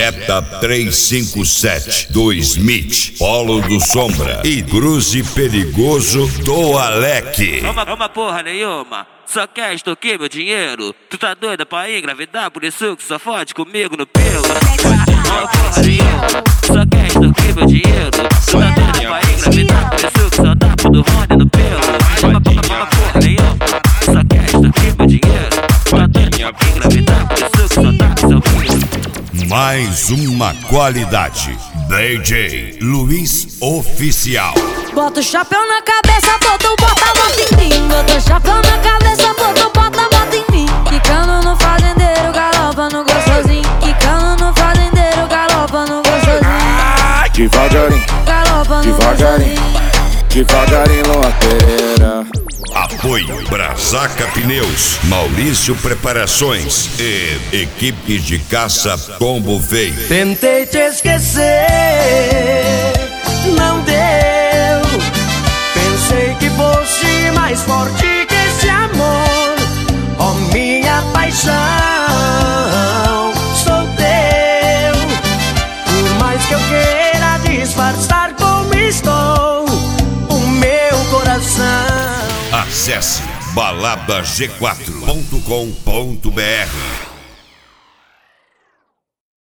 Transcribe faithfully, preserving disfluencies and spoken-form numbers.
Jetta trezentos e cinquenta e sete do Smith, Polo do Sombra e Cruze Perigoso do Alec. Uma, uma porra nenhuma, só quer extorquir meu dinheiro. Tu tá doida pra engravidar, por isso que só fode comigo no pelo. Uma porra nenhuma, só quer extorquir meu dinheiro. Tu tá doida pra engravidar, por isso que só dá pro do Rony no pelo. Uma, uma, uma porra nenhuma, só quer extorquir meu dinheiro. Tu tá doida pra engravidar, por isso que só dá pro seu filho. Mais uma qualidade. D J Luiz Oficial. Bota o chapéu na cabeça, botou, bota a bota em mim. Bota o chapéu na cabeça, botou, bota a bota em mim. Quicando no fazendeiro, galopa no gostosinho. Quicando no fazendeiro, galopa no gostosinho. Devagarinho, Galopa no devagarinho, gostosinho. devagarinho, loateira. Apoio Brasaca Pneus, Maurício Preparações e equipe de caça Combo Feio. Tentei te esquecer, não deu. Pensei que fosse mais forte que esse amor. Oh, minha paixão, sou teu. Por mais que eu queira disfarçar como estou, o meu coração. Acesse balada g quatro ponto com ponto br.